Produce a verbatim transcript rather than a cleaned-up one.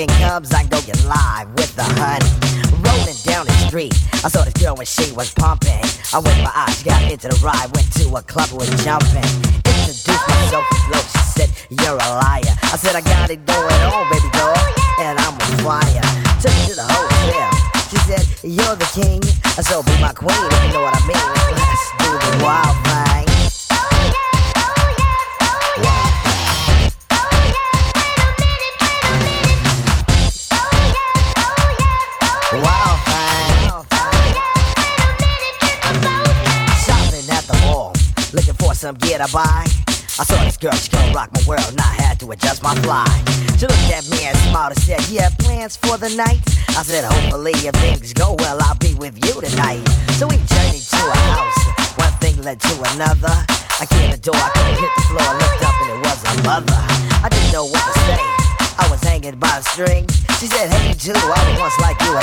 weekend comes, I go get live with the honey. Rolling down the street, I saw this girl when she was pumping. I winked my eyes, got into the ride, went to a club, was jumping. Introduced myself with flow, she said, you're a liar. I said, I got it going on, baby girl, and I'm on fire. Took her to the hotel, she said, you're the king, so be my queen, if you know what I mean. Let's do the wild thing. Wild thing. Shopping at the mall, looking for some gear to buy. I saw this girl, she gon' rock my world, and I had to adjust my fly. She looked at me and smiled and said, you have plans for the night? I said, hopefully if things go well, I'll be with you tonight. So we journeyed to a house, one thing led to another. I came to the door, I couldn't hit the floor, I looked up and it was her mother. I didn't know what to say, I was hanging by a string. She said, hey you too, I was once like you,